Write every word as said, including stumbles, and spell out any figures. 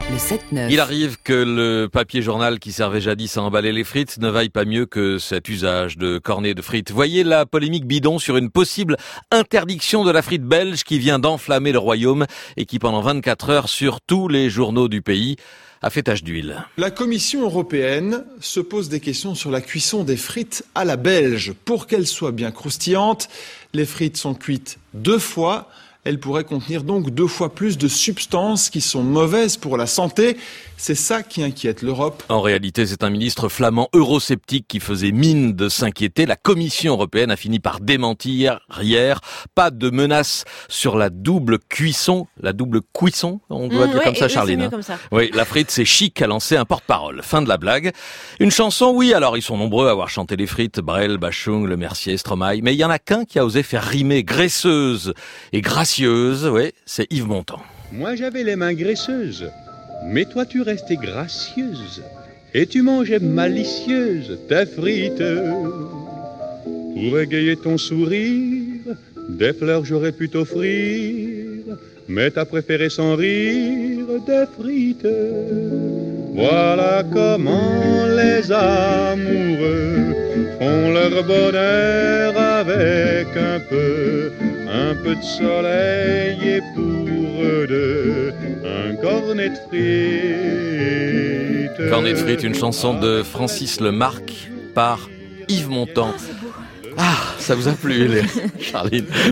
Le sept neuf. Il arrive que le papier journal qui servait jadis à emballer les frites ne vaille pas mieux que cet usage de cornets de frites. Voyez la polémique bidon sur une possible interdiction de la frite belge qui vient d'enflammer le royaume et qui pendant vingt-quatre heures sur tous les journaux du pays a fait tache d'huile. La Commission européenne se pose des questions sur la cuisson des frites à la belge. Pour qu'elles soient bien croustillantes, les frites sont cuites deux fois. Elles pourraient contenir donc deux fois plus de substances qui sont mauvaises pour la santé. C'est ça qui inquiète l'Europe. En réalité, c'est un ministre flamand eurosceptique qui faisait mine de s'inquiéter. La Commission européenne a fini par démentir hier. Pas de menace sur la double cuisson. La double cuisson, on doit mmh, dire ouais, comme ça, oui, Charline. C'est mieux comme ça. Oui, la frite, c'est chic, a lancé un porte-parole. Fin de la blague. Une chanson, oui, alors ils sont nombreux à avoir chanté les frites. Brel, Bachung, Le Mercier, Stromae. Mais il y en a qu'un qui a osé faire rimer graisseuse et gracieuse. Oui, c'est Yves Montand. Moi j'avais les mains graisseuses, mais toi tu restais gracieuse, et tu mangeais malicieuse tes frites. Pour égayer ton sourire, des fleurs j'aurais pu t'offrir, mais t'as préféré sans rire des frites. Voilà comment les amoureux font leur bonheur avec un peu, un peu de soleil et pour eux deux, un cornet de frites. Cornet de frites, une chanson de Francis Lemarque par Yves Montand. Ah, ça vous a plu, les... Charline?